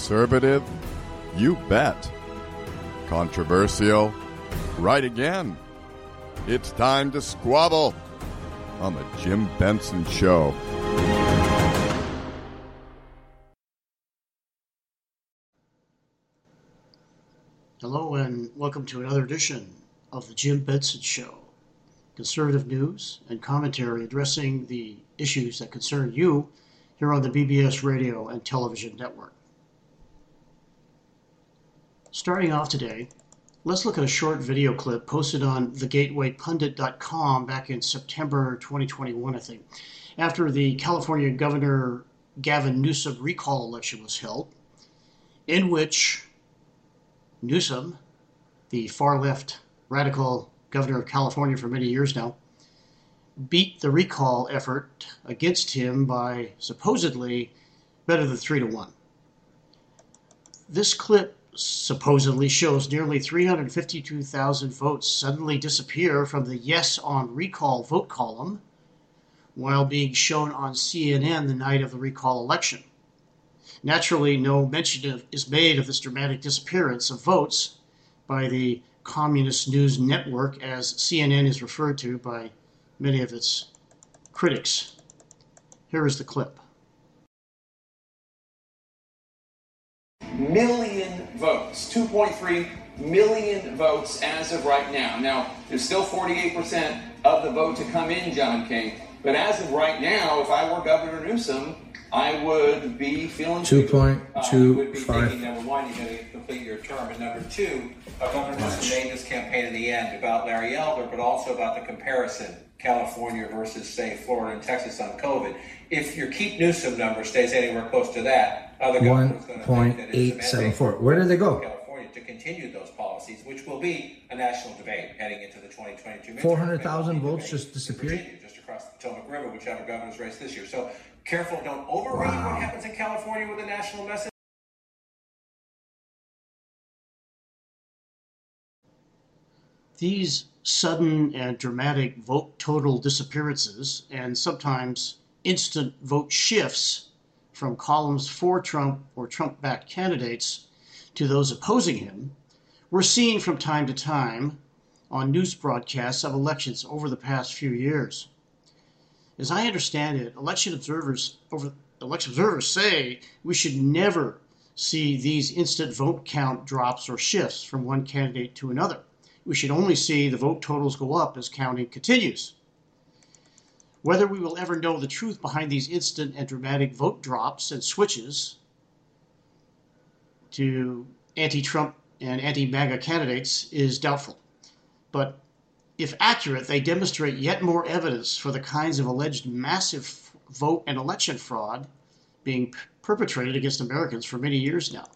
Conservative? You bet. Controversial? Right again. It's time to squabble on the Jim Benson Show. Hello and welcome to another edition of the Jim Benson Show. Conservative news and commentary addressing the issues that concern you here on the BBS radio and television network. Starting off today, let's look at a short video clip posted on thegatewaypundit.com back in September 2021, I think, after the California Governor Gavin Newsom recall election was held, in which Newsom, the far-left radical governor of California for many years now, beat the recall effort against him by supposedly better than 3-1. This clip supposedly shows nearly 352,000 votes suddenly disappear from the yes on recall vote column while being shown on CNN the night of the recall election. Naturally, no mention is made of this dramatic disappearance of votes by the Communist News Network, as CNN is referred to by many of its critics. Here is the clip. Million votes, 2.3 million votes as of right now. Now, there's still 48% of the vote to come in, John King, but as of right now, if I were Governor Newsom, I would be feeling 2.25. Would be thinking, number one, you're going to complete your term, and number two, Governor Newsom made this campaign in the end about Larry Elder, but also about the comparison, California versus, say, Florida and Texas on COVID. If your Keep Newsom number stays anywhere close to that, other governors going to think that it's a mandate 1.874. Where did they go? California to continue those policies, which will be a national debate heading into the 2022 midterm. 400,000 votes just disappeared? Virginia, just across the Potomac River, whichever governor's race this year. So careful, don't overread what happens in California with a national message. These sudden and dramatic vote total disappearances and sometimes instant vote shifts from columns for Trump or Trump-backed candidates to those opposing him were seen from time to time on news broadcasts of elections over the past few years. As I understand it, election observers say we should never see these instant vote count drops or shifts from one candidate to another. We should only see the vote totals go up as counting continues. Whether we will ever know the truth behind these instant and dramatic vote drops and switches to anti-Trump and anti-MAGA candidates is doubtful. But if accurate, they demonstrate yet more evidence for the kinds of alleged massive vote and election fraud being perpetrated against Americans for many years now.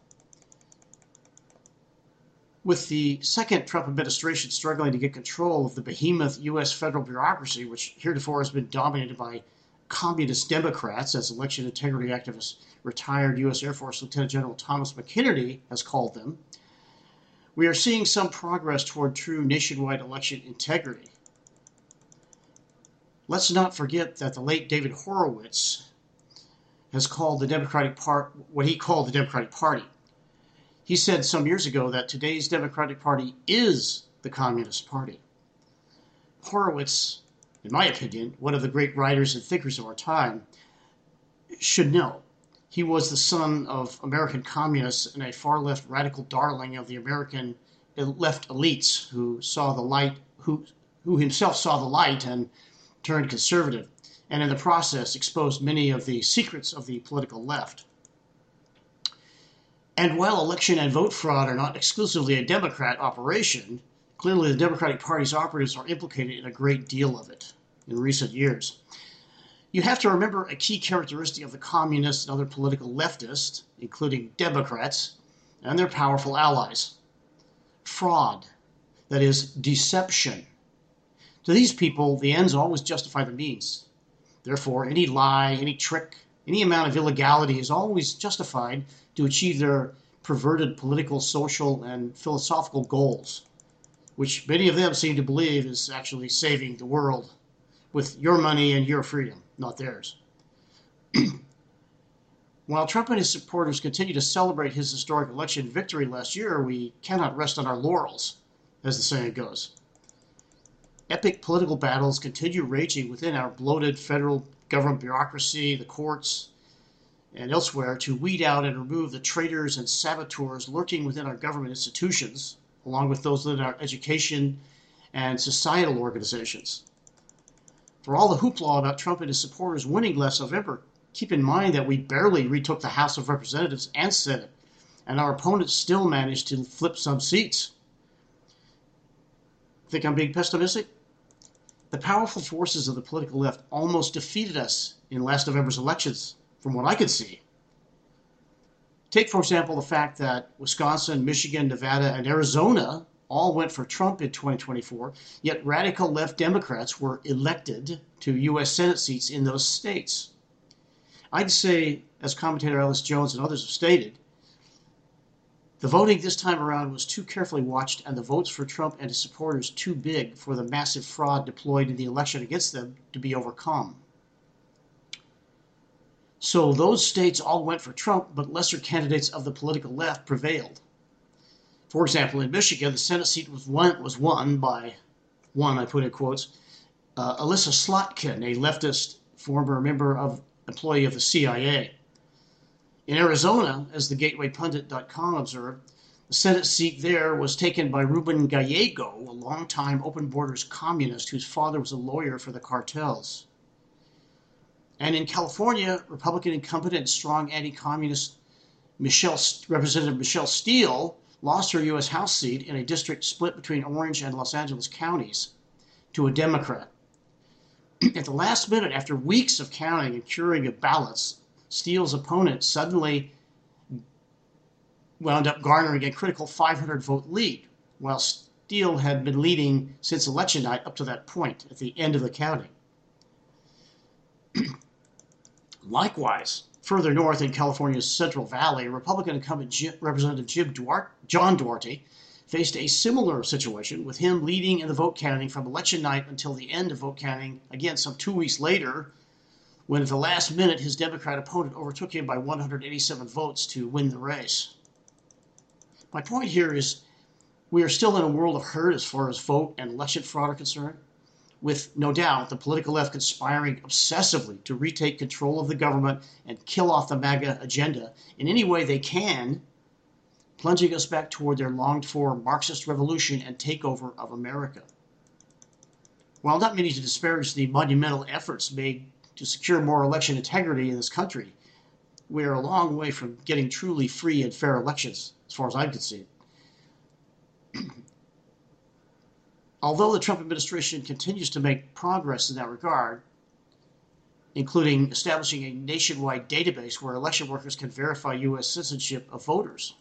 With the second Trump administration struggling to get control of the behemoth U.S. federal bureaucracy, which heretofore has been dominated by communist Democrats, as election integrity activist retired U.S. Air Force Lieutenant General Thomas McKennedy has called them, we are seeing some progress toward true nationwide election integrity. Let's not forget that the late David Horowitz has called the Democratic Party what he called the Democratic Party. He said some years ago that today's Democratic Party is the Communist Party. Horowitz, in my opinion, one of the great writers and thinkers of our time, should know. He was the son of American communists and a far-left radical darling of the American left elites who saw the light, who himself saw the light and turned conservative, and in the process exposed many of the secrets of the political left. And while election and vote fraud are not exclusively a Democrat operation, clearly the Democratic Party's operatives are implicated in a great deal of it in recent years. You have to remember a key characteristic of the communists and other political leftists, including Democrats, and their powerful allies. Fraud, that is, deception. To these people, the ends always justify the means. Therefore, any lie, any trick, any amount of illegality is always justified to achieve their perverted political, social, and philosophical goals, which many of them seem to believe is actually saving the world with your money and your freedom, not theirs. While Trump and his supporters continue to celebrate his historic election victory last year, we cannot rest on our laurels, as the saying goes. Epic political battles continue raging within our bloated federal government bureaucracy, the courts, and elsewhere to weed out and remove the traitors and saboteurs lurking within our government institutions, along with those within our education and societal organizations. For all the hoopla about Trump and his supporters winning last November, keep in mind that we barely retook the House of Representatives and Senate, and our opponents still managed to flip some seats. Think I'm being pessimistic? The powerful forces of the political left almost defeated us in last November's elections, from what I could see. Take, for example, the fact that Wisconsin, Michigan, Nevada, and Arizona all went for Trump in 2024, yet radical left Democrats were elected to U.S. Senate seats in those states. I'd say, as commentator Ellis Jones and others have stated, the voting this time around was too carefully watched and the votes for Trump and his supporters too big for the massive fraud deployed in the election against them to be overcome. So those states all went for Trump, but lesser candidates of the political left prevailed. For example, in Michigan, the Senate seat was won by one, I put in quotes, Alyssa Slotkin, a leftist former employee of the CIA. In Arizona, as the GatewayPundit.com observed, the Senate seat there was taken by Ruben Gallego, a longtime open borders communist whose father was a lawyer for the cartels. And in California, Republican incumbent and strong anti-communist Representative Michelle Steele lost her U.S. House seat in a district split between Orange and Los Angeles counties to a Democrat. At the last minute, after weeks of counting and curing of ballots, Steele's opponent suddenly wound up garnering a critical 500-vote lead, while Steele had been leading since election night up to that point at the end of the counting. Likewise, further north in California's Central Valley, Republican incumbent Representative John Duarte faced a similar situation, with him leading in the vote counting from election night until the end of vote counting, again some 2 weeks later, when at the last minute his Democrat opponent overtook him by 187 votes to win the race. My point here is we are still in a world of hurt as far as vote and election fraud are concerned, with no doubt the political left conspiring obsessively to retake control of the government and kill off the MAGA agenda in any way they can, plunging us back toward their longed-for Marxist revolution and takeover of America. While not meaning to disparage the monumental efforts made to secure more election integrity in this country, we are a long way from getting truly free and fair elections, as far as I can see. Although the Trump administration continues to make progress in that regard, including establishing a nationwide database where election workers can verify U.S. citizenship of voters.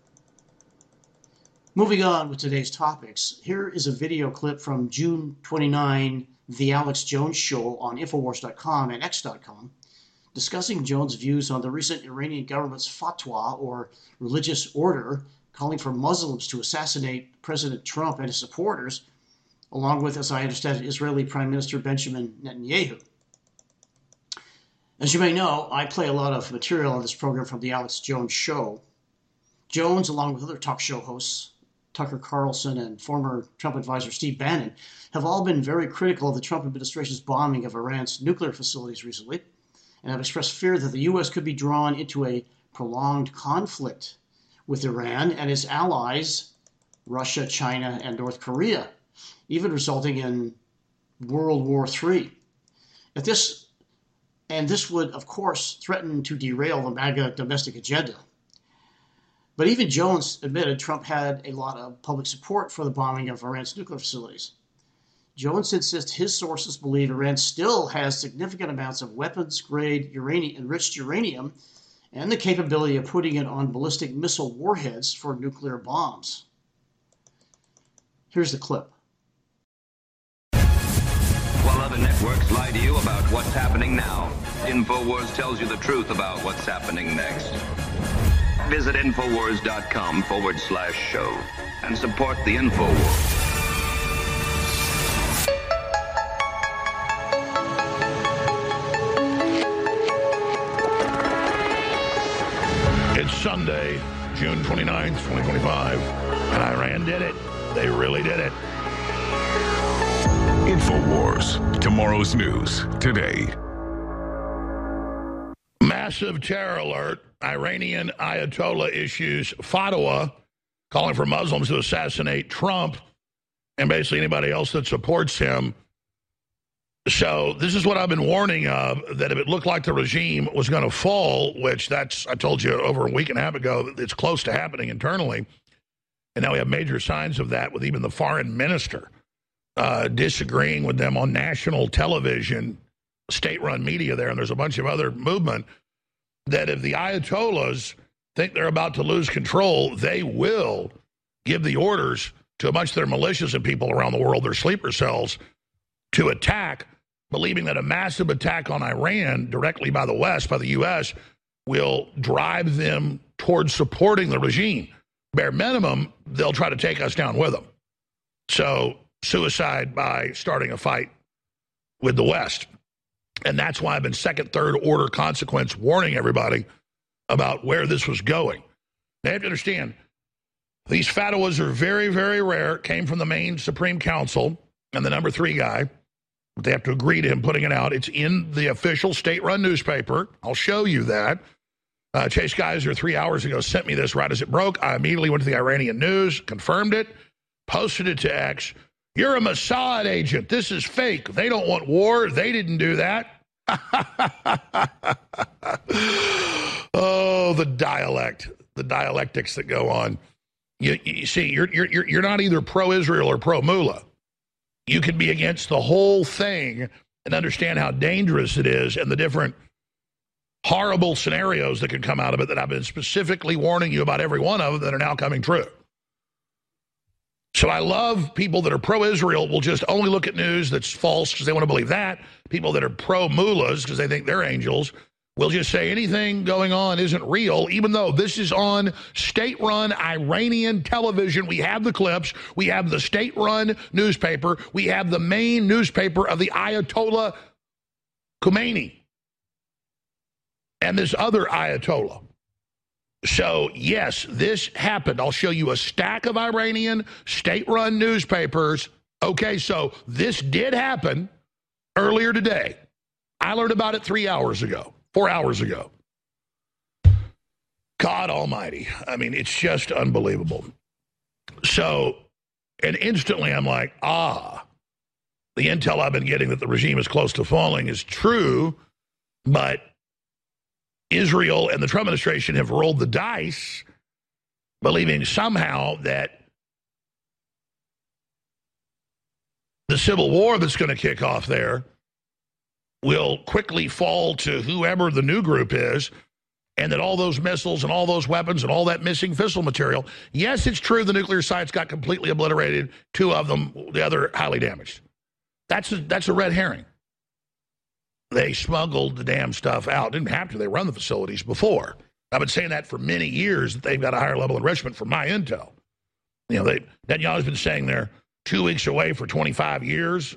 Moving on with today's topics, here is a video clip from June 29, The Alex Jones Show on Infowars.com and X.com, discussing Jones' views on the recent Iranian government's fatwa, or religious order, calling for Muslims to assassinate President Trump and his supporters, along with, as I understand it, Israeli Prime Minister Benjamin Netanyahu. As you may know, I play a lot of material on this program from The Alex Jones Show. Jones, along with other talk show hosts, Tucker Carlson and former Trump advisor Steve Bannon, have all been very critical of the Trump administration's bombing of Iran's nuclear facilities recently, and have expressed fear that the U.S. could be drawn into a prolonged conflict with Iran and its allies, Russia, China, and North Korea, even resulting in World War III. This would, of course, threaten to derail the MAGA domestic agenda. But even Jones admitted Trump had a lot of public support for the bombing of Iran's nuclear facilities. Jones insists his sources believe Iran still has significant amounts of weapons-grade enriched uranium and the capability of putting it on ballistic missile warheads for nuclear bombs. Here's the clip. While other networks lie to you about what's happening now, InfoWars tells you the truth about what's happening next. Visit Infowars.com/show and support the InfoWars. Sunday, June 29th, 2025, and Iran did it. They really did it. InfoWars, tomorrow's news today. Massive terror alert. Iranian Ayatollah issues fatwa calling for Muslims to assassinate Trump and basically anybody else that supports him. So this is what I've been warning of, that if it looked like the regime was going to fall, which I told you over a week and a half ago, it's close to happening internally. And now we have major signs of that with even the foreign minister disagreeing with them on national television, state-run media there, and there's a bunch of other movement, that if the Ayatollahs think they're about to lose control, they will give the orders to a bunch of their militias and people around the world, their sleeper cells, to attack, believing that a massive attack on Iran directly by the West, by the U.S., will drive them towards supporting the regime. Bare minimum, they'll try to take us down with them. So suicide by starting a fight with the West. And that's why I've been second, third order consequence warning everybody about where this was going. They have to understand, these fatwas are very, very rare. Came from the main Supreme Council and the number 3 guy. They have to agree to him putting it out. It's in the official state-run newspaper. I'll show you that. Chase Geiser 3 hours ago sent me this right as it broke. I immediately went to the Iranian news, confirmed it, posted it to X. You're a Mossad agent. This is fake. They don't want war. They didn't do that. Oh, the dialectics that go on. You see, you're not either pro-Israel or pro-Mullah. You can be against the whole thing and understand how dangerous it is and the different horrible scenarios that can come out of it that I've been specifically warning you about every one of them that are now coming true. So I love people that are pro-Israel will just only look at news that's false because they want to believe that. People that are pro-mullahs because they think they're angels will just say anything going on isn't real, even though this is on state-run Iranian television. We have the clips. We have the state-run newspaper. We have the main newspaper of the Ayatollah Khomeini and this other Ayatollah. So, yes, this happened. I'll show you a stack of Iranian state-run newspapers. Okay, so this did happen earlier today. I learned about it 4 hours ago. God almighty. I mean, it's just unbelievable. So, and instantly I'm like, the intel I've been getting that the regime is close to falling is true, but Israel and the Trump administration have rolled the dice, believing somehow that the civil war that's going to kick off there will quickly fall to whoever the new group is, and that all those missiles and all those weapons and all that missing fissile material, yes, it's true the nuclear sites got completely obliterated, 2 of them, the other highly damaged. That's a red herring. They smuggled the damn stuff out. Didn't have to. They run the facilities before. I've been saying that for many years, that they've got a higher level enrichment from my intel. You know, Netanyahu's been saying they're 2 weeks away for 25 years.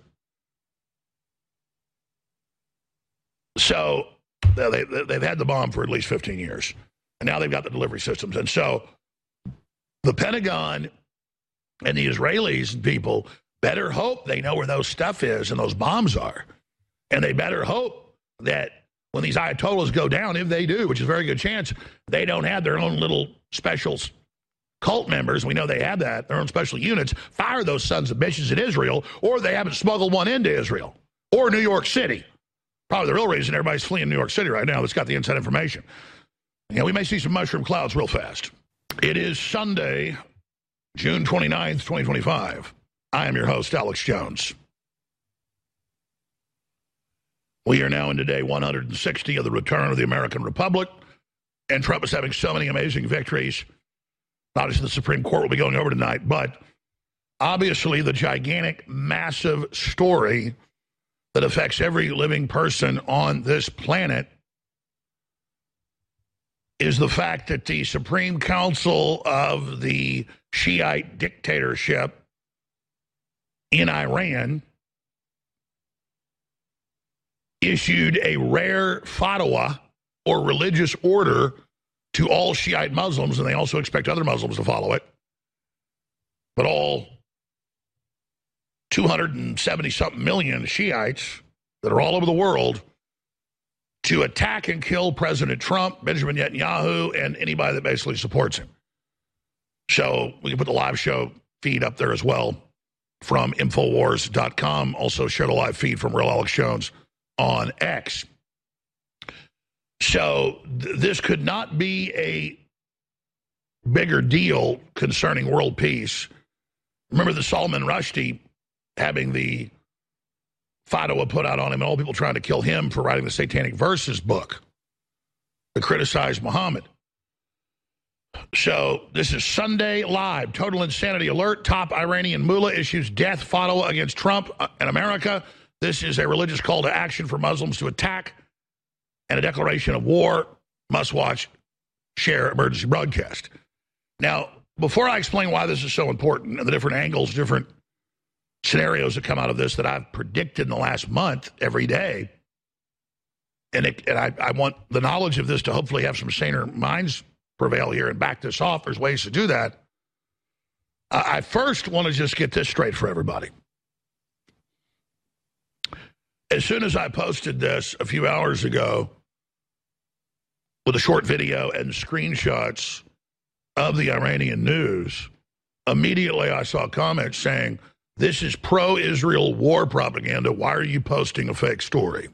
So they've had the bomb for at least 15 years. And now they've got the delivery systems. And so the Pentagon and the Israelis and people better hope they know where those stuff is and those bombs are. And they better hope that when these Ayatollahs go down, if they do, which is a very good chance, they don't have their own little special cult members. We know they have that, their own special units. Fire those sons of bitches in Israel, or they haven't smuggled one into Israel or New York City. Probably the real reason everybody's fleeing New York City right now that's got the inside information. Yeah, we may see some mushroom clouds real fast. It is Sunday, June 29th, 2025. I am your host, Alex Jones. We are now into day 160 of the return of the American Republic, and Trump is having so many amazing victories. Obviously, the Supreme Court will be going over tonight, but obviously the gigantic, massive story that affects every living person on this planet is the fact that the Supreme Council of the Shiite dictatorship in Iran issued a rare fatwa or religious order to all Shiite Muslims, and they also expect other Muslims to follow it, but all 270-something million Shiites that are all over the world, to attack and kill President Trump, Benjamin Netanyahu, and anybody that basically supports him. So we can put the live show feed up there as well from Infowars.com. Also share the live feed from Real Alex Jones on X. So this could not be a bigger deal concerning world peace. Remember the Salman Rushdie having the fatwa put out on him and all people trying to kill him for writing the Satanic Verses book to criticize Muhammad. So this is Sunday Live. Total insanity alert. Top Iranian mullah issues death fatwa against Trump and America. This is a religious call to action for Muslims to attack and a declaration of war. Must watch, share, emergency broadcast. Now, before I explain why this is so important and the different angles, different scenarios that come out of this that I've predicted in the last month every day, and I want the knowledge of this to hopefully have some saner minds prevail here and back this off. There's ways to do that. I first want to just get this straight for everybody. As soon as I posted this a few hours ago with a short video and screenshots of the Iranian news, immediately I saw comments saying, "This is pro-Israel war propaganda. Why are you posting a fake story?"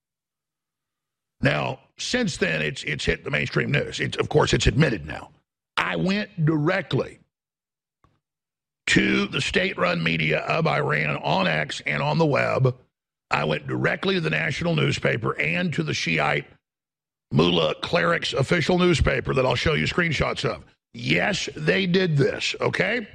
Now, since then, it's hit the mainstream news. Of course, it's admitted now. I went directly to the state-run media of Iran on X and on the web. I went directly to the national newspaper and to the Shiite mullah clerics official newspaper that I'll show you screenshots of. Yes, they did this, okay?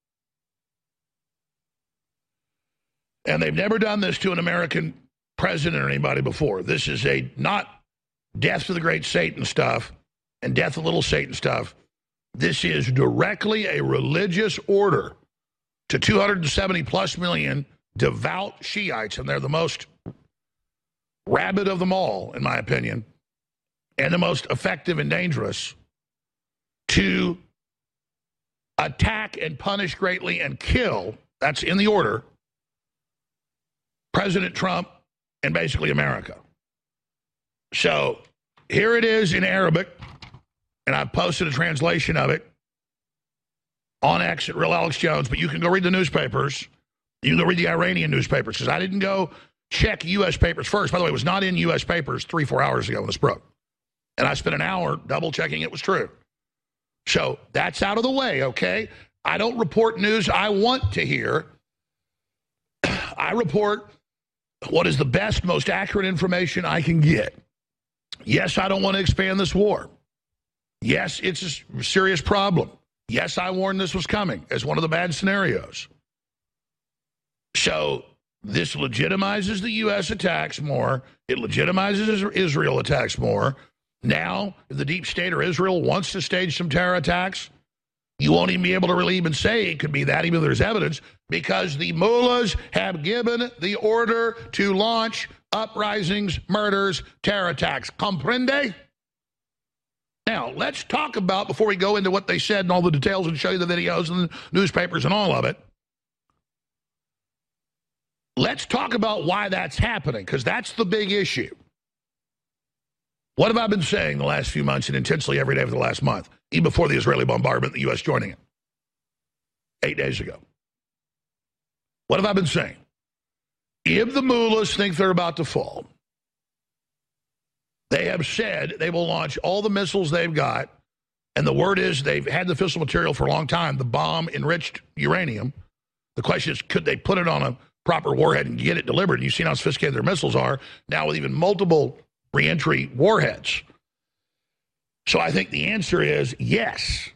And they've never done this to an American president or anybody before. This is not death to the great Satan stuff and death to little Satan stuff. This is directly a religious order to 270 plus million devout Shiites, and they're the most rabid of them all, in my opinion, and the most effective and dangerous, to attack and punish greatly and kill, that's in the order, President Trump and basically America. So here it is in Arabic, and I've posted a translation of it on X at Real Alex Jones, but you can go read the newspapers. You can go read the Iranian newspapers, because I didn't go check U.S. papers first. By the way, it was not in U.S. papers 3-4 hours ago when this broke. And I spent an hour double-checking it was true. So that's out of the way, okay? I don't report news I want to hear. I report what is the best, most accurate information I can get. Yes, I don't want to expand this war. Yes, it's a serious problem. Yes, I warned this was coming as one of the bad scenarios. So this legitimizes the U.S. attacks more. It legitimizes Israel attacks more. Now, if the deep state or Israel wants to stage some terror attacks, you won't even be able to really even say it could be that, even though there's evidence, because the mullahs have given the order to launch uprisings, murders, terror attacks. Comprende? Now, let's talk about, before we go into what they said and all the details and show you the videos and the newspapers and all of it, let's talk about why that's happening, because that's the big issue. What have I been saying the last few months and intensely every day for the last month, even before the Israeli bombardment, the U.S. joining it 8 days ago? What have I been saying? If the mullahs think they're about to fall, they have said they will launch all the missiles they've got, and the word is they've had the fissile material for a long time, the bomb-enriched uranium. The question is, could they put it on a proper warhead and get it delivered? And you've seen how sophisticated their missiles are now with even multiple reentry warheads. So I think the answer is yes.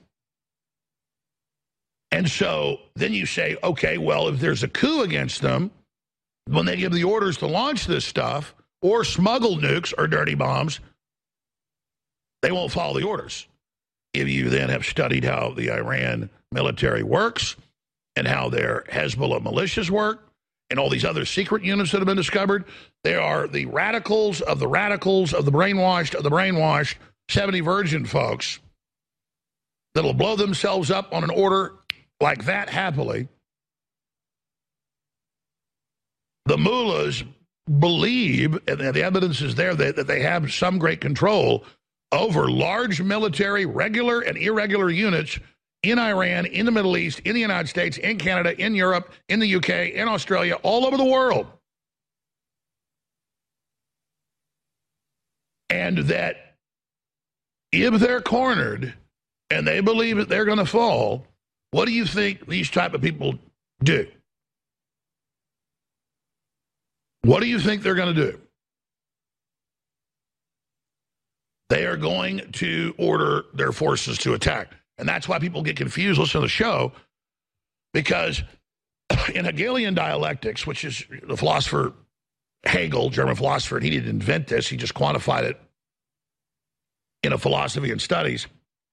And so then you say, okay, well, if there's a coup against them, when they give the orders to launch this stuff or smuggle nukes or dirty bombs, they won't follow the orders. If you then have studied how the Iran military works and how their Hezbollah militias work and all these other secret units that have been discovered, they are the radicals of the radicals of the brainwashed, 70 virgin folks that'll blow themselves up on an order like that happily. The mullahs believe, and the evidence is there, that they have some great control over large military, regular and irregular units in Iran, in the Middle East, in the United States, in Canada, in Europe, in the UK, in Australia, all over the world. And that if they're cornered and they believe that they're going to fall, what do you think these type of people do? What do you think they're going to do? They are going to order their forces to attack. And that's why people get confused listening to the show, because in Hegelian dialectics, which is the philosopher Hegel, German philosopher, and he didn't invent this, he just quantified it in a philosophy and studies.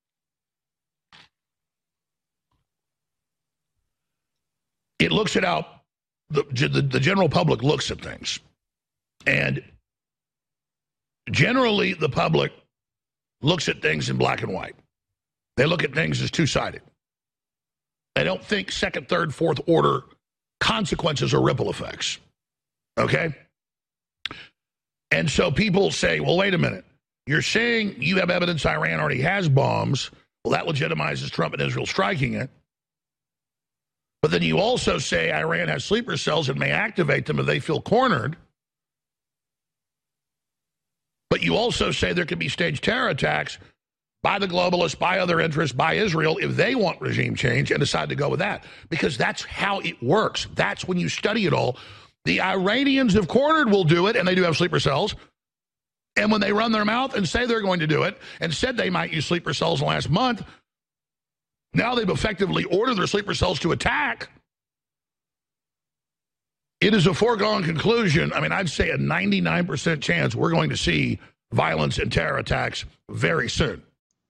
It looks at how the general public looks at things. And generally, the public looks at things in black and white. They look at things as two-sided. They don't think second, third, fourth order consequences or ripple effects. Okay? And so people say, well, wait a minute. You're saying you have evidence Iran already has bombs. Well, that legitimizes Trump and Israel striking it. But then you also say Iran has sleeper cells and may activate them if they feel cornered. But you also say there could be staged terror attacks by the globalists, by other interests, by Israel, if they want regime change and decide to go with that. Because that's how it works. That's when you study it all. The Iranians, if cornered, will do it, and they do have sleeper cells. And when they run their mouth and say they're going to do it, and said they might use sleeper cells in the last month, now they've effectively ordered their sleeper cells to attack. It is a foregone conclusion. I mean, I'd say a 99% chance we're going to see violence and terror attacks very soon.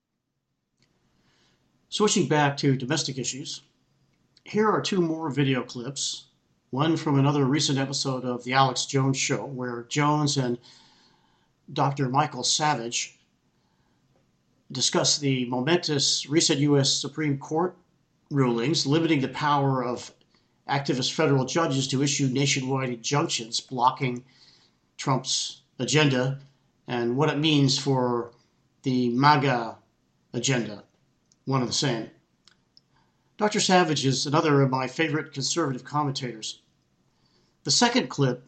Switching back to domestic issues, here are two more video clips. One from another recent episode of The Alex Jones Show, where Jones and Dr. Michael Savage discuss the momentous recent U.S. Supreme Court rulings limiting the power of activist federal judges to issue nationwide injunctions blocking Trump's agenda and what it means for the MAGA agenda, one and the same. Dr. Savage is another of my favorite conservative commentators. The second clip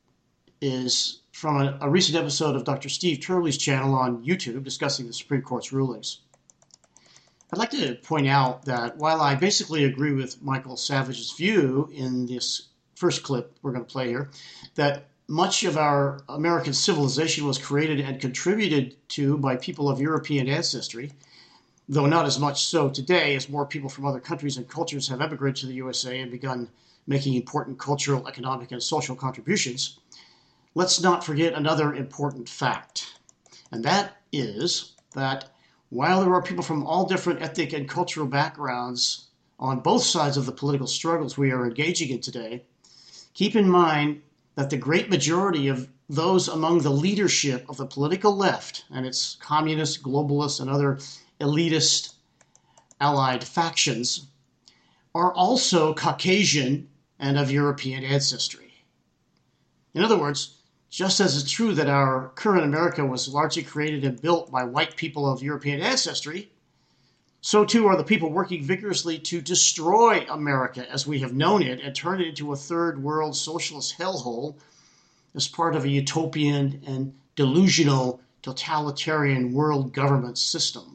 is from a recent episode of Dr. Steve Turley's channel on YouTube discussing the Supreme Court's rulings. I'd like to point out that while I basically agree with Michael Savage's view in this first clip we're going to play here, that much of our American civilization was created and contributed to by people of European ancestry, though not as much so today as more people from other countries and cultures have emigrated to the USA and begun making important cultural, economic, and social contributions, let's not forget another important fact, and that is that while there are people from all different ethnic and cultural backgrounds on both sides of the political struggles we are engaging in today, keep in mind that the great majority of those among the leadership of the political left and its communist, globalist, and other elitist allied factions are also Caucasian and of European ancestry. In other words, just as it's true that our current America was largely created and built by white people of European ancestry, so too are the people working vigorously to destroy America as we have known it and turn it into a third world socialist hellhole as part of a utopian and delusional totalitarian world government system.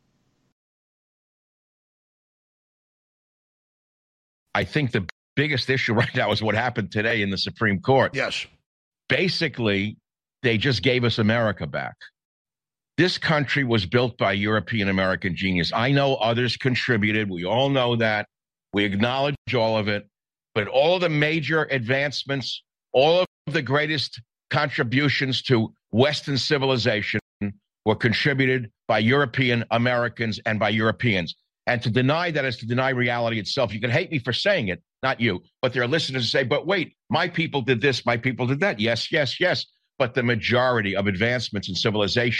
I think the biggest issue right now is what happened today in the Supreme Court. Yes. Basically, they just gave us America back. This country was built by European American genius. I know others contributed. We all know that. We acknowledge all of it. But all of the major advancements, all of the greatest contributions to Western civilization were contributed by European Americans and by Europeans. And to deny that is to deny reality itself. You can hate me for saying it, not you, but there are listeners who say, but wait, my people did this, my people did that. Yes, yes, yes. But the majority of advancements in civilization,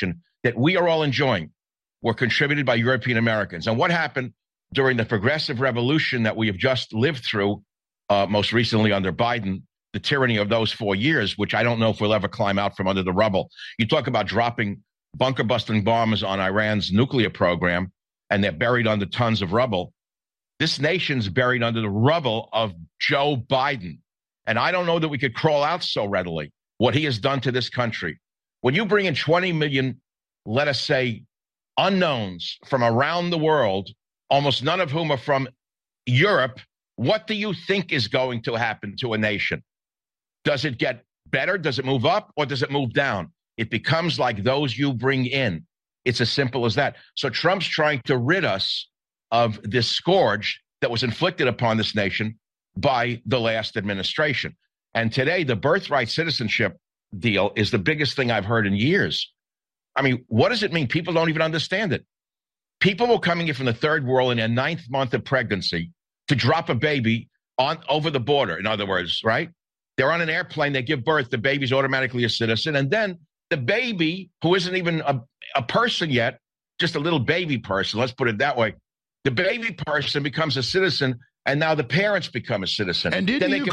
that we are all enjoying were contributed by European Americans. And what happened during the progressive revolution that we have just lived through, most recently under Biden, the tyranny of those 4 years, which I don't know if we'll ever climb out from under the rubble. You talk about dropping bunker-busting bombs on Iran's nuclear program, and they're buried under tons of rubble. This nation's buried under the rubble of Joe Biden. And I don't know that we could crawl out so readily what he has done to this country. When you bring in 20 million, let us say, unknowns from around the world, almost none of whom are from Europe, what do you think is going to happen to a nation? Does it get better? Does it move up? Or does it move down? It becomes like those you bring in. It's as simple as that. So Trump's trying to rid us of this scourge that was inflicted upon this nation by the last administration. And today, the birthright citizenship deal is the biggest thing I've heard in years. I mean, what does it mean? People don't even understand it. People were coming in from the third world in their 9th month of pregnancy to drop a baby over the border, in other words, right? They're on an airplane, they give birth, the baby's automatically a citizen, and then the baby, who isn't even a person yet, just a little baby person, let's put it that way, the baby person becomes a citizen, and now the parents become a citizen. And didn't you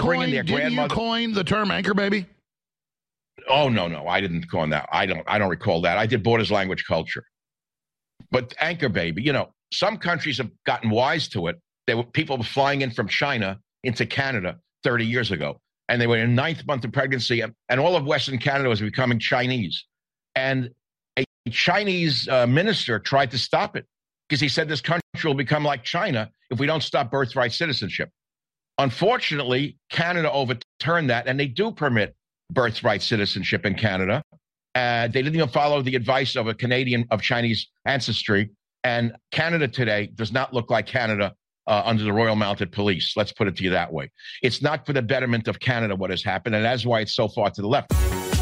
coin the term anchor baby? Oh, no, I didn't coin that. I don't recall that. I did Borders Language Culture. But anchor baby, some countries have gotten wise to it. People were flying in from China into Canada 30 years ago, and they were in 9th month of pregnancy, and all of Western Canada was becoming Chinese. And a Chinese minister tried to stop it because he said this country will become like China if we don't stop birthright citizenship. Unfortunately, Canada overturned that, and they do permit birthright citizenship in Canada. They didn't even follow the advice of a Canadian of Chinese ancestry. And Canada today does not look like Canada under the Royal Mounted Police. Let's put it to you that way. It's not for the betterment of Canada what has happened, and that's why it's so far to the left.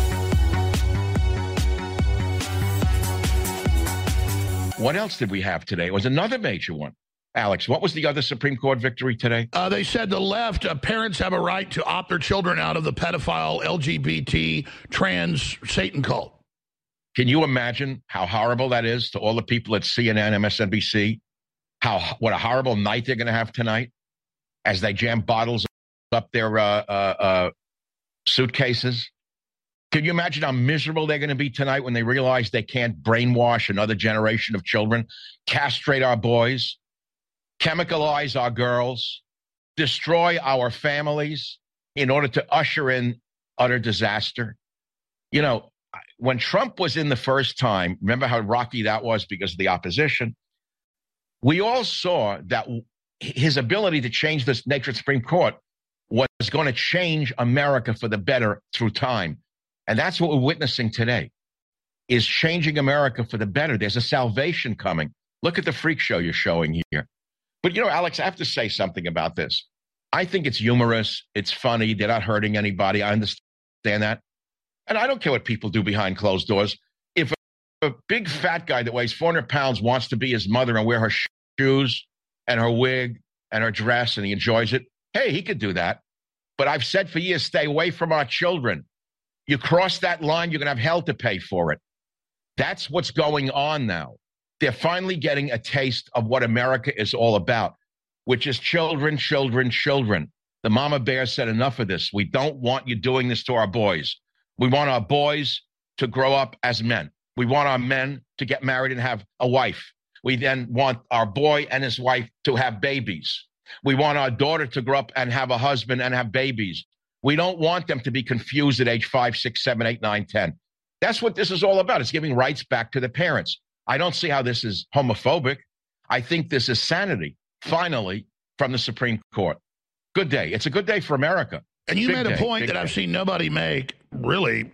What else did we have today? It was another major one. Alex, what was the other Supreme Court victory today? They said the left, parents have a right to opt their children out of the pedophile, LGBT, trans Satan cult. Can you imagine how horrible that is to all the people at CNN, MSNBC? What a horrible night they're going to have tonight as they jam bottles up their suitcases. Can you imagine how miserable they're going to be tonight when they realize they can't brainwash another generation of children, castrate our boys, chemicalize our girls, destroy our families in order to usher in utter disaster? When Trump was in the first time, remember how rocky that was because of the opposition? We all saw that his ability to change this nature of the Supreme Court was going to change America for the better through time. And that's what we're witnessing today, is changing America for the better. There's a salvation coming. Look at the freak show you're showing here. But, Alex, I have to say something about this. I think it's humorous. It's funny. They're not hurting anybody. I understand that. And I don't care what people do behind closed doors. If a big fat guy that weighs 400 pounds wants to be his mother and wear her shoes and her wig and her dress and he enjoys it, hey, he could do that. But I've said for years, stay away from our children. You cross that line, you're going to have hell to pay for it. That's what's going on now. They're finally getting a taste of what America is all about, which is children, children, children. The mama bear said enough of this. We don't want you doing this to our boys. We want our boys to grow up as men. We want our men to get married and have a wife. We then want our boy and his wife to have babies. We want our daughter to grow up and have a husband and have babies. We don't want them to be confused at age 5, 6, 7, 8, 9, 10. That's what this is all about. It's giving rights back to the parents. I don't see how this is homophobic. I think this is sanity, finally, from the Supreme Court. Good day. It's a good day for America. And you made a point that I've seen nobody make, really,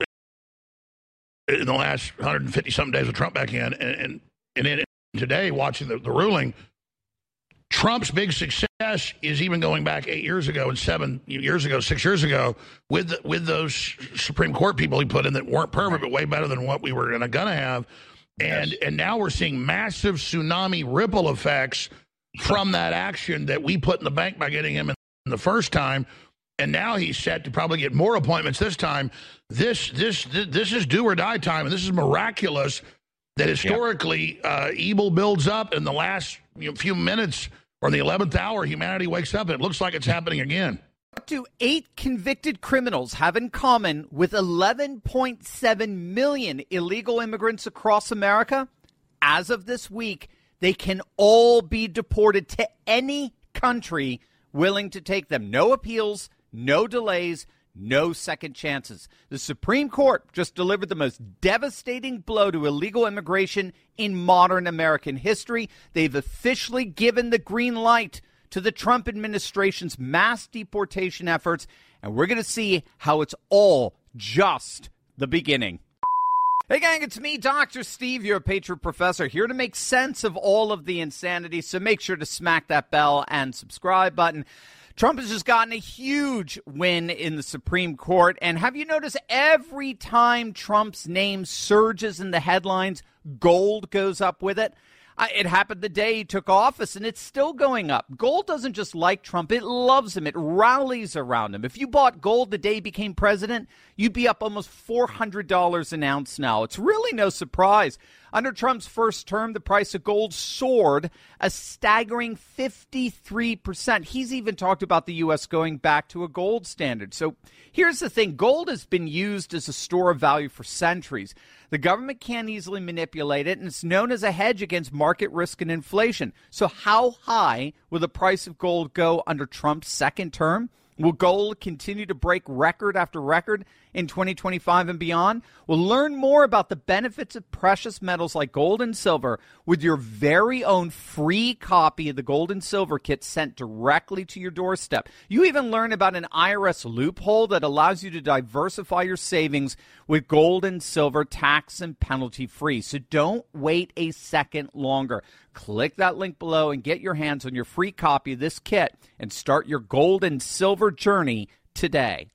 in the last 150-something days with Trump back in. And today, watching the ruling, Trump's big success is even going back 8 years ago and 7 years ago, 6 years ago, with those Supreme Court people he put in that weren't perfect, but way better than what we were going to have. And now we're seeing massive tsunami ripple effects from that action that we put in the bank by getting him in the first time. And now he's set to probably get more appointments this time. This is do or die time, and this is miraculous that historically evil builds up in the last few minutes or in the 11th hour, humanity wakes up and it looks like it's happening again. What do 8 convicted criminals have in common with 11.7 million illegal immigrants across America? As of this week, they can all be deported to any country willing to take them. No appeals, no delays, no second chances. The Supreme Court just delivered the most devastating blow to illegal immigration in modern American history. They've officially given the green light to the Trump administration's mass deportation efforts, and we're going to see how it's all just the beginning. Hey gang, it's me, Dr. Steve, your Patriot Professor, here to make sense of all of the insanity, so make sure to smack that bell and subscribe button. Trump has just gotten a huge win in the Supreme Court, and have you noticed every time Trump's name surges in the headlines, gold goes up with it? It happened the day he took office, and it's still going up. Gold doesn't just like Trump. It loves him. It rallies around him. If you bought gold the day he became president, you'd be up almost $400 an ounce now. It's really no surprise. Under Trump's first term, the price of gold soared a staggering 53%. He's even talked about the U.S. going back to a gold standard. So here's the thing. Gold has been used as a store of value for centuries. The government can't easily manipulate it, and it's known as a hedge against market risk and inflation. So how high will the price of gold go under Trump's second term? Will gold continue to break record after record in 2025 and beyond? We'll learn more about the benefits of precious metals like gold and silver with your very own free copy of the Gold and Silver Kit sent directly to your doorstep. You even learn about an IRS loophole that allows you to diversify your savings with gold and silver tax and penalty free. So don't wait a second longer. Click that link below and get your hands on your free copy of this kit and start your gold and silver journey today.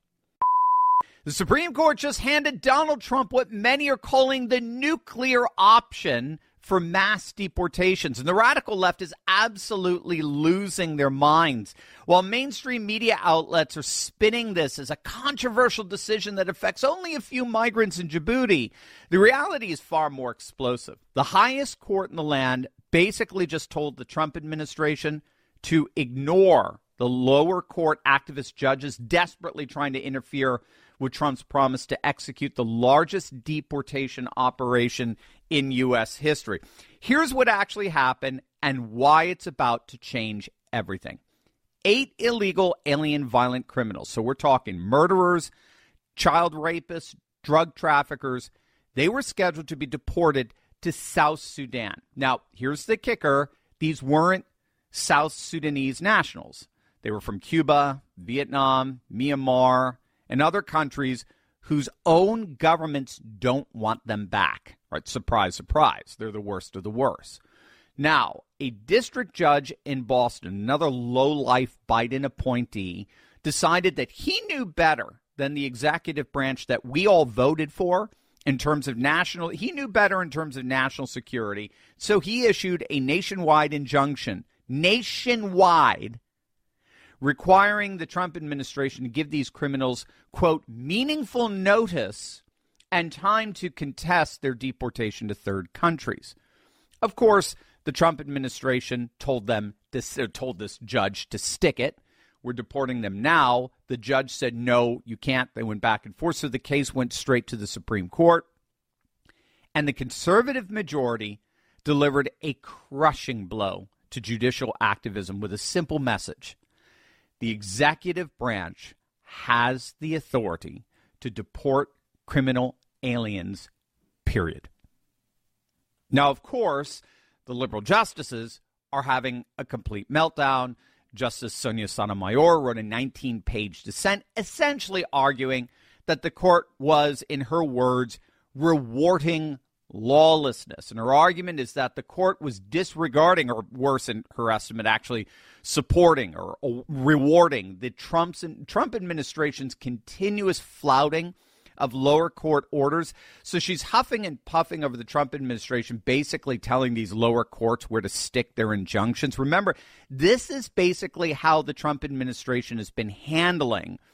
The Supreme Court just handed Donald Trump what many are calling the nuclear option for mass deportations. And the radical left is absolutely losing their minds. While mainstream media outlets are spinning this as a controversial decision that affects only a few migrants in Djibouti, the reality is far more explosive. The highest court in the land basically just told the Trump administration to ignore the lower court activist judges desperately trying to interfere with Trump's promise to execute the largest deportation operation in U.S. history. Here's what actually happened and why it's about to change everything. 8 illegal alien violent criminals, so we're talking murderers, child rapists, drug traffickers, they were scheduled to be deported to South Sudan. Now, here's the kicker. These weren't South Sudanese nationals. They were from Cuba, Vietnam, Myanmar, and other countries whose own governments don't want them back. Right? Surprise, surprise. They're the worst of the worst. Now, a district judge in Boston, another low-life Biden appointee, decided that he knew better than the executive branch that we all voted for in terms of he knew better in terms of national security. So he issued a nationwide injunction, requiring the Trump administration to give these criminals, quote, meaningful notice and time to contest their deportation to third countries. Of course, the Trump administration told this judge to stick it. We're deporting them now. The judge said, no, you can't. They went back and forth. So the case went straight to the Supreme Court. And the conservative majority delivered a crushing blow to judicial activism with a simple message. The executive branch has the authority to deport criminal aliens, period. Now, of course, the liberal justices are having a complete meltdown. Justice Sonia Sotomayor wrote a 19-page dissent, essentially arguing that the court was, in her words, rewarding lawlessness. And her argument is that the court was disregarding, or worse in her estimate, actually supporting or rewarding the Trump administration's continuous flouting of lower court orders. So she's huffing and puffing over the Trump administration, basically telling these lower courts where to stick their injunctions. Remember, this is basically how the Trump administration has been handling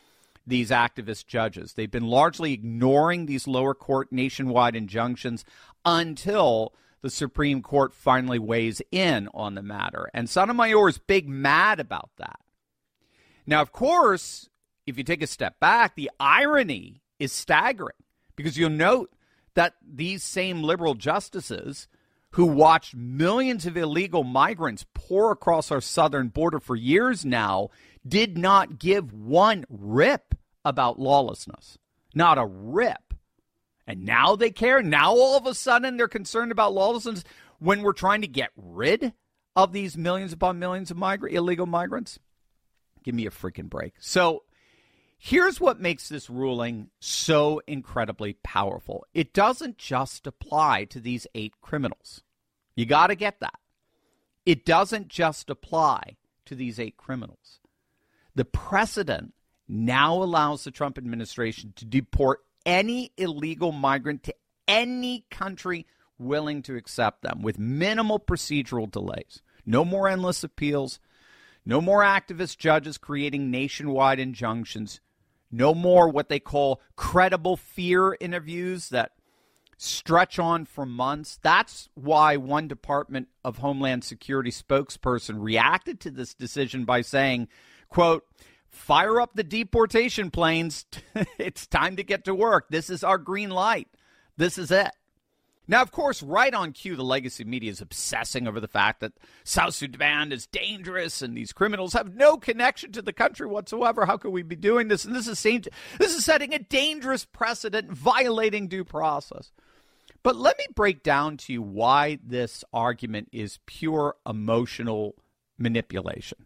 these activist judges. They've been largely ignoring these lower court nationwide injunctions until the Supreme Court finally weighs in on the matter. And Sotomayor is big mad about that. Now, of course, if you take a step back, the irony is staggering, because you'll note that these same liberal justices who watched millions of illegal migrants pour across our southern border for years now did not give one rip about lawlessness. Not a rip. And now they care. Now all of a sudden they're concerned about lawlessness when we're trying to get rid of these millions upon millions of illegal migrants. Give me a freaking break. So here's what makes this ruling so incredibly powerful. It doesn't just apply to these 8 criminals. You got to get that. It doesn't just apply to these 8 criminals. The precedent now allows the Trump administration to deport any illegal migrant to any country willing to accept them with minimal procedural delays. No more endless appeals. No more activist judges creating nationwide injunctions. No more what they call credible fear interviews that stretch on for months. That's why one Department of Homeland Security spokesperson reacted to this decision by saying, quote, "Fire up the deportation planes. It's time to get to work. This is our green light. This is it." Now, of course, right on cue, the legacy media is obsessing over the fact that South Sudan is dangerous and these criminals have no connection to the country whatsoever. How could we be doing this? And this is setting a dangerous precedent, violating due process. But let me break down to you why this argument is pure emotional manipulation.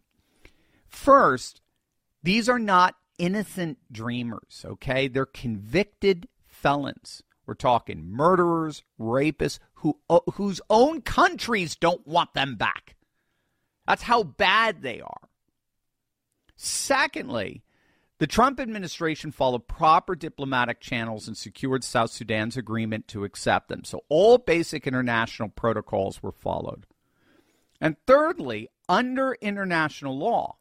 First, these are not innocent dreamers, okay? They're convicted felons. We're talking murderers, rapists, whose own countries don't want them back. That's how bad they are. Secondly, the Trump administration followed proper diplomatic channels and secured South Sudan's agreement to accept them. So all basic international protocols were followed. And thirdly, under international law,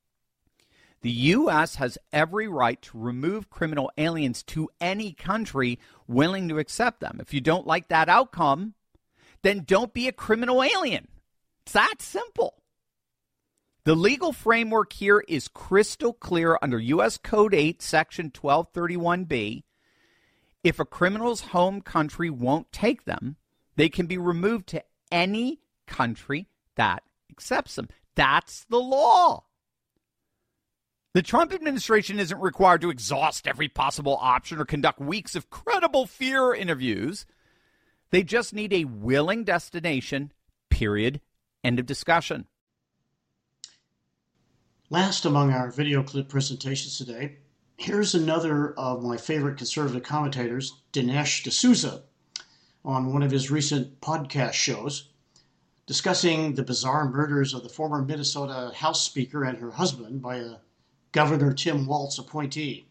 the U.S. has every right to remove criminal aliens to any country willing to accept them. If you don't like that outcome, then don't be a criminal alien. It's that simple. The legal framework here is crystal clear under U.S. Code 8, Section 1231B. If a criminal's home country won't take them, they can be removed to any country that accepts them. That's the law. The Trump administration isn't required to exhaust every possible option or conduct weeks of credible fear interviews. They just need a willing destination, period, end of discussion. Last among our video clip presentations today, here's another of my favorite conservative commentators, Dinesh D'Souza, on one of his recent podcast shows, discussing the bizarre murders of the former Minnesota House Speaker and her husband by a Governor Tim Walz appointee.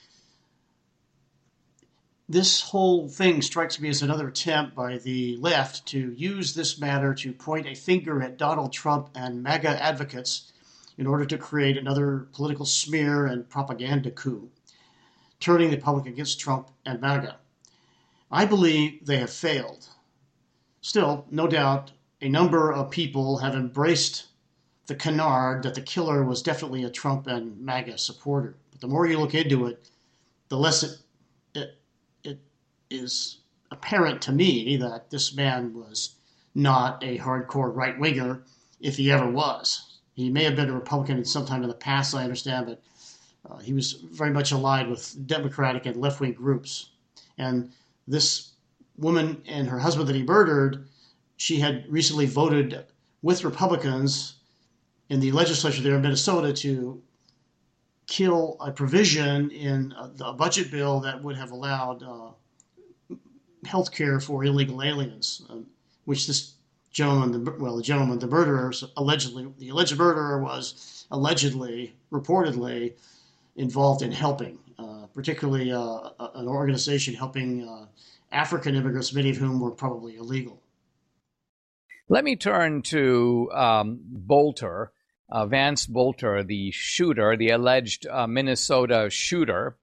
This whole thing strikes me as another attempt by the left to use this matter to point a finger at Donald Trump and MAGA advocates in order to create another political smear and propaganda coup, turning the public against Trump and MAGA. I believe they have failed. Still, no doubt, a number of people have embraced the canard that the killer was definitely a Trump and MAGA supporter. But the more you look into it, the less it is apparent to me that this man was not a hardcore right-winger, if he ever was. He may have been a Republican sometime in the past, I understand, but he was very much allied with Democratic and left-wing groups. And this woman and her husband that he murdered, she had recently voted with Republicans in the legislature there in Minnesota to kill a provision in the budget bill that would have allowed health care for illegal aliens, which this gentleman, the murderer, the alleged murderer was reportedly involved in helping, particularly an organization helping African immigrants, many of whom were probably illegal. Let me turn to Bolter Vance Bolter, the shooter, the alleged Minnesota shooter.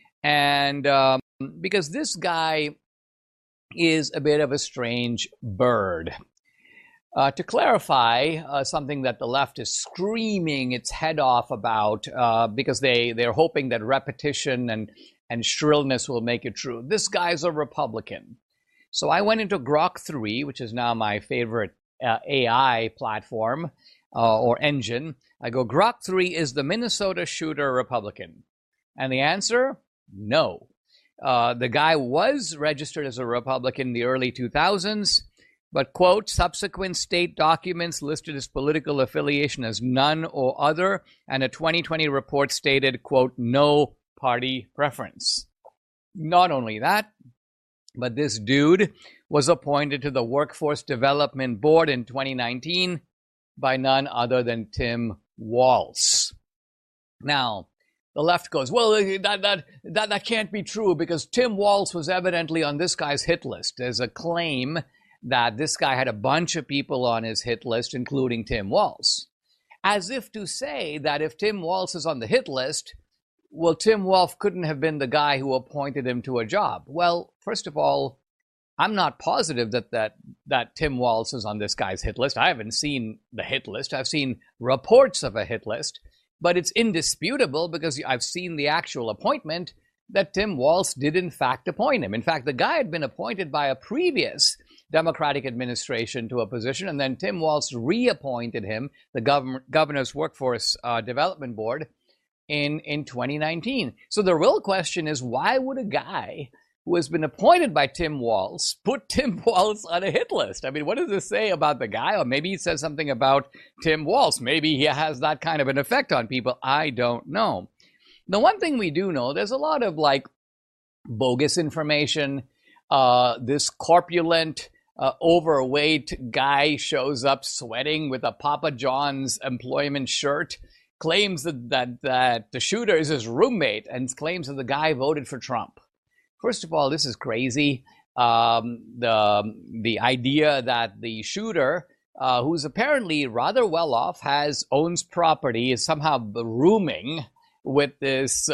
And because this guy is a bit of a strange bird. To clarify, something that the left is screaming its head off about because they're hoping that repetition and shrillness will make it true. This guy's a Republican. So I went into Grok 3, which is now my favorite AI platform or engine. I go, Grok 3, is the Minnesota shooter Republican? And the answer, no. The guy was registered as a Republican in the early 2000s, but, quote, subsequent state documents listed his political affiliation as none or other, and a 2020 report stated, quote, no party preference. Not only that, but this dude was appointed to the Workforce Development Board in 2019 by none other than Tim Walz. Now, the left goes, well, that can't be true because Tim Walz was evidently on this guy's hit list. There's a claim that this guy had a bunch of people on his hit list, including Tim Walz. As if to say that if Tim Walz is on the hit list, well, Tim Wolf couldn't have been the guy who appointed him to a job. Well, first of all, I'm not positive that Tim Walz is on this guy's hit list. I haven't seen the hit list. I've seen reports of a hit list, but it's indisputable because I've seen the actual appointment that Tim Walz did in fact appoint him. In fact, the guy had been appointed by a previous Democratic administration to a position, and then Tim Walz reappointed him, the Governor's Workforce Development Board, in 2019. So the real question is, why would a guy who has been appointed by Tim Walz put Tim Walz on a hit list? I mean, what does this say about the guy? Or maybe it says something about Tim Walz. Maybe he has that kind of an effect on people. I don't know. The one thing we do know, there's a lot of like bogus information. This corpulent, overweight guy shows up sweating with a Papa John's employment shirt, claims that the shooter is his roommate, and claims that the guy voted for Trump. First of all, this is crazy. The idea that the shooter, who's apparently rather well off, owns property, is somehow rooming with this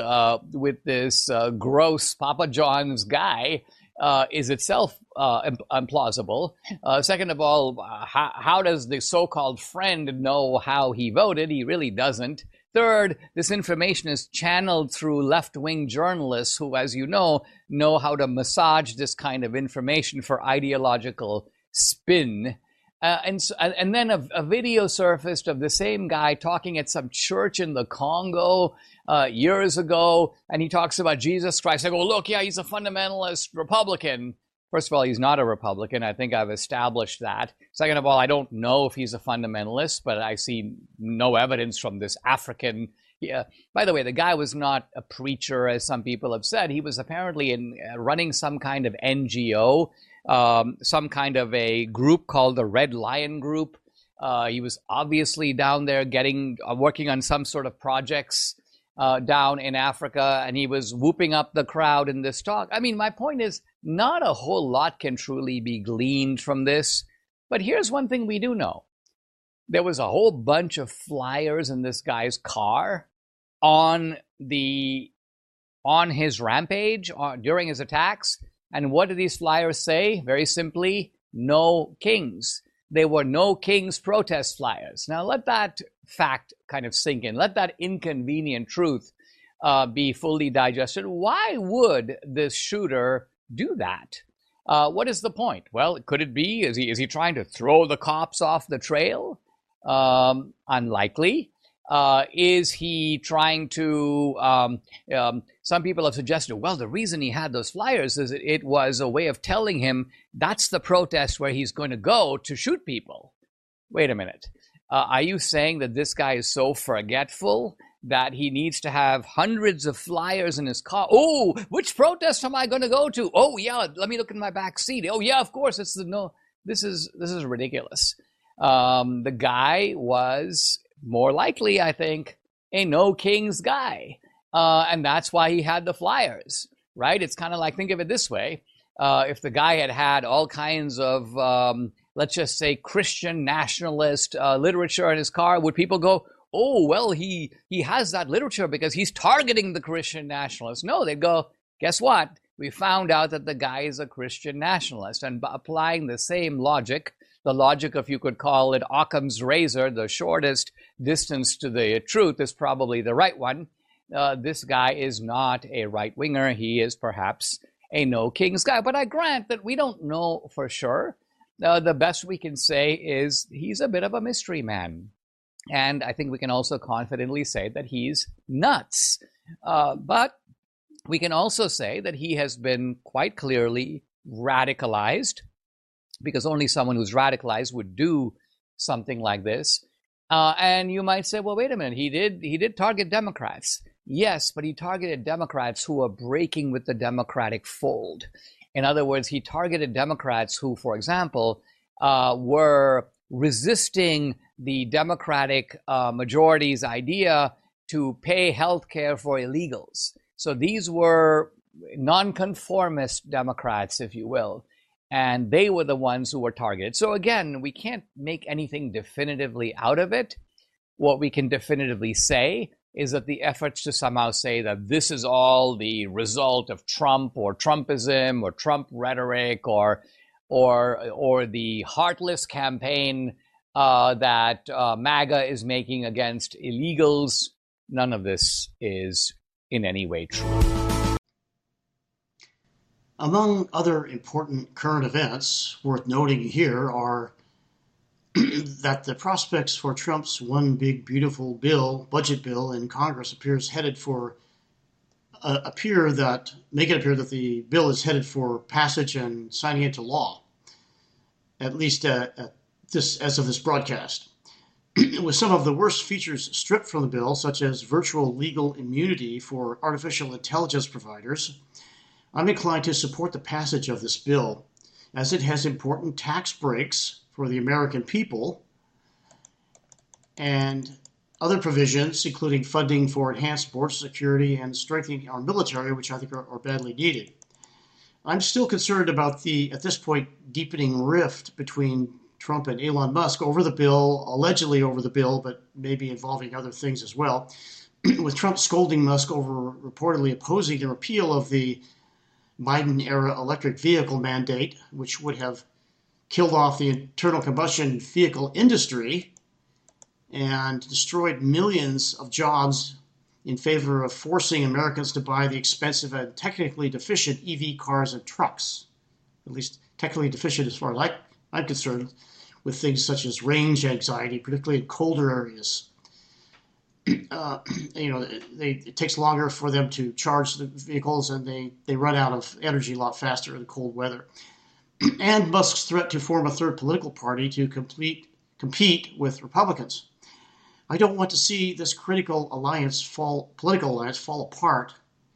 gross Papa John's guy is itself implausible. Second of all, how does the so-called friend know how he voted? He really doesn't. Third, this information is channeled through left-wing journalists who, as you know how to massage this kind of information for ideological spin. And then a video surfaced of the same guy talking at some church in the Congo years ago, and he talks about Jesus Christ. I go, look, yeah, he's a fundamentalist Republican. First of all, he's not a Republican. I think I've established that. Second of all, I don't know if he's a fundamentalist, but I see no evidence from this African. Yeah. By the way, the guy was not a preacher, as some people have said. He was apparently running some kind of NGO, some kind of a group called the Red Lion Group. He was obviously down there working on some sort of projects down in Africa, and he was whooping up the crowd in this talk. I mean, my point is, not a whole lot can truly be gleaned from this. But here's one thing we do know. There was a whole bunch of flyers in this guy's car on his rampage during his attacks. And what did these flyers say? Very simply, no kings. They were no kings protest flyers. Now let that fact kind of sink in. Let that inconvenient truth be fully digested. Why would this shooter do that? What is the point? Well, could it be, is he trying to throw the cops off the trail? Unlikely. Is he trying to, some people have suggested, well, the reason he had those flyers is it was a way of telling him that's the protest where he's going to go to shoot people. Wait a minute. Are you saying that this guy is so forgetful that he needs to have hundreds of flyers in his car? Oh, which protest am I going to go to? Oh, yeah, let me look in my back seat. Oh, yeah, of course, this is ridiculous. The guy was more likely, I think, a no kings guy. And that's why he had the flyers, right? It's kind of like, think of it this way. If the guy had all kinds of, let's just say, Christian nationalist literature in his car, would people go, oh, well, he has that literature because he's targeting the Christian nationalists. No, they'd go, guess what? We found out that the guy is a Christian nationalist. And applying the same logic, the logic of, you could call it Occam's razor, the shortest distance to the truth is probably the right one. This guy is not a right-winger. He is perhaps a no-kings guy. But I grant that we don't know for sure. The best we can say is he's a bit of a mystery man. And I think we can also confidently say that he's nuts. But we can also say that he has been quite clearly radicalized, because only someone who's radicalized would do something like this. And you might say, well, wait a minute, he did target Democrats. Yes, but he targeted Democrats who are breaking with the Democratic fold. In other words, he targeted Democrats who, for example, were resisting the Democratic majority's idea to pay health care for illegals. So these were nonconformist Democrats, if you will, and they were the ones who were targeted. So again, we can't make anything definitively out of it. What we can definitively say is that the efforts to somehow say that this is all the result of Trump or Trumpism or Trump rhetoric or the heartless campaign that MAGA is making against illegals, none of this is in any way true. Among other important current events worth noting here are that the prospects for Trump's one big beautiful bill, budget bill in Congress appear that the bill is headed for passage and signing into law, at least as of this broadcast. With some of the worst features stripped from the bill, such as virtual legal immunity for artificial intelligence providers, I'm inclined to support the passage of this bill, as it has important tax breaks for the American people and other provisions, including funding for enhanced border security and strengthening our military, which I think are badly needed. I'm still concerned about the, at this point, deepening rift between Trump and Elon Musk over the bill, allegedly over the bill, but maybe involving other things as well, with Trump scolding Musk over reportedly opposing the repeal of the Biden-era electric vehicle mandate, which would have killed off the internal combustion vehicle industry and destroyed millions of jobs in favor of forcing Americans to buy the expensive and technically deficient EV cars and trucks, at least technically deficient as far as I'm concerned, with things such as range anxiety, particularly in colder areas. It takes longer for them to charge the vehicles, and they run out of energy a lot faster in cold weather. And Musk's threat to form a third political party to compete with Republicans. I don't want to see this political alliance fall apart.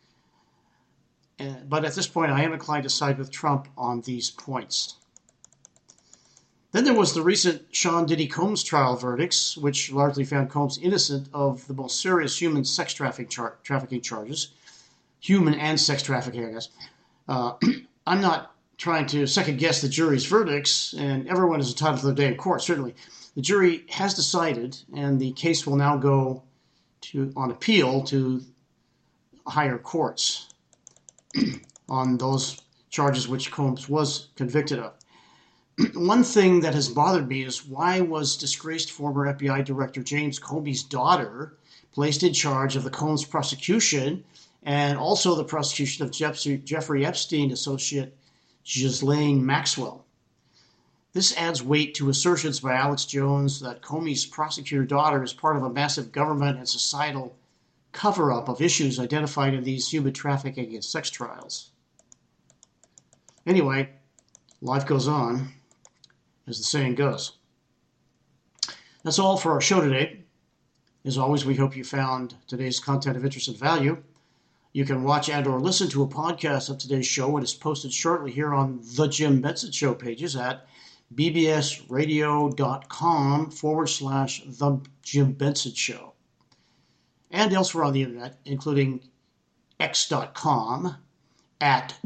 But at this point, I am inclined to side with Trump on these points. Then there was the recent Sean Diddy Combs trial verdicts, which largely found Combs innocent of the most serious human sex trafficking charges. Human and sex trafficking, I guess. I'm not trying to second-guess the jury's verdicts, and everyone is entitled to their day in court, certainly. The jury has decided, and the case will now go on appeal to higher courts on those charges which Combs was convicted of. One thing that has bothered me is, why was disgraced former FBI Director James Comey's daughter placed in charge of the Combs prosecution and also the prosecution of Jeffrey Epstein associate Ghislaine Maxwell? This adds weight to assertions by Alex Jones that Comey's prosecutor daughter is part of a massive government and societal cover-up of issues identified in these human trafficking and sex trials. Anyway, life goes on, as the saying goes. That's all for our show today. As always, we hope you found today's content of interest and value. You can watch and or listen to a podcast of today's show. It is posted shortly here on The Jim Benson Show pages at bbsradio.com/The Jim Benson Show. And elsewhere on the internet, including x.com at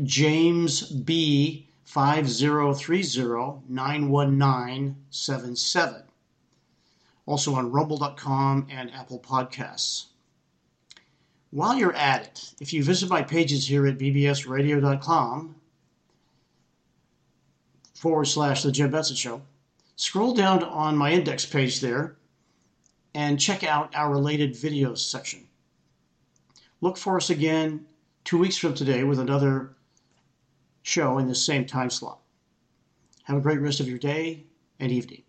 JamesB5030919977. also on rumble.com and Apple Podcasts. While you're at it, if you visit my pages here at bbsradio.com/The Jim Benson Show, scroll down on my index page there and check out our related videos section. Look for us again 2 weeks from today with another show in the same time slot. Have a great rest of your day and evening.